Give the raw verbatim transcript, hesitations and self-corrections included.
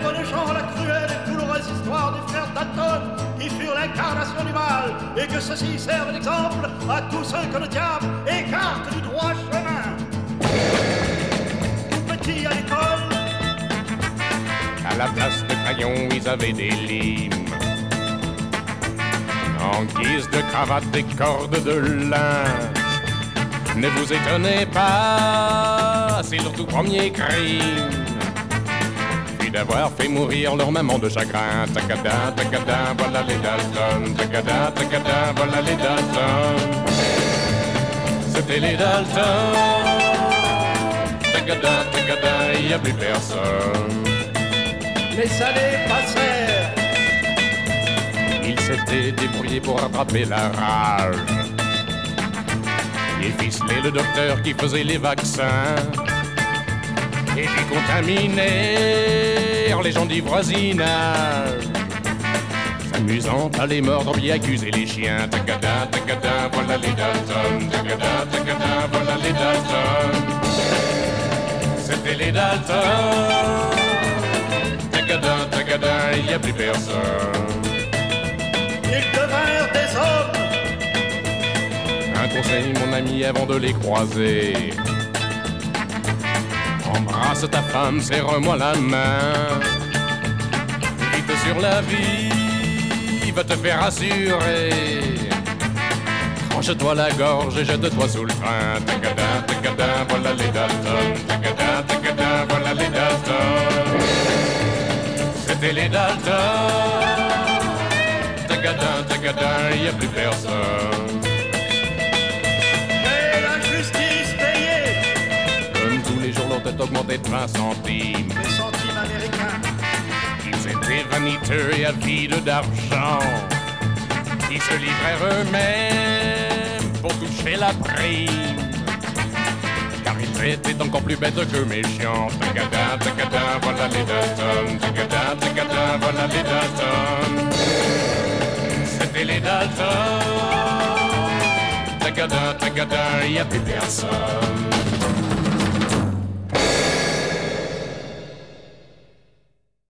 connaissant la cruelle et douloureuse histoire des frères Dalton, qui furent l'incarnation du mal, et que ceci serve d'exemple à tous ceux que le diable écarte du droit chemin. Tout petit à l'école, à la place de crayons, ils avaient des limes. En guise de cravate, des cordes de lin. Ne vous étonnez pas, c'est leur tout premier crime, puis d'avoir fait mourir leur maman de chagrin. Tacada, tacada, voilà les Dalton. Tacada, tacada, voilà les Dalton. C'était les Dalton. Tacada, tacada, il n'y a plus personne. les années passèrent. Ils s'étaient débrouillés pour rattraper la rage et ficeler le docteur qui faisait les vaccins, et puis contaminer les gens du voisinage, s'amusant à les mordre puis accuser les chiens. Tacada, tacada, voilà les Dalton. Tacada, tacada, voilà les Dalton. C'était les Dalton. Tacada, tacada, il n'y a plus personne. Ils devinrent des hommes. Un conseil, mon ami, avant de les croiser: embrasse ta femme, serre-moi la main. Vite sur la vie, va te faire assurer. Tranche-toi la gorge et jette-toi sous le train. Tacada, tacada, voilà les Dalton. Tacada, tacada, voilà les Dalton. C'était les Dalton. Tacada, tacada, il n'y a plus personne. Et la justice payée. Comme tous les jours, leur tête augmentait de vingt centimes. Les centimes américains. Ils étaient vaniteux et avides d'argent. Ils se livrèrent eux-mêmes pour toucher la prime, car ils étaient encore plus bêtes que méchants. Tacada, tacada, voilà les Dalton. Tacada, tacada, voilà les Dalton. C'était les Dalton. Tacada, tacada, y a plus personne.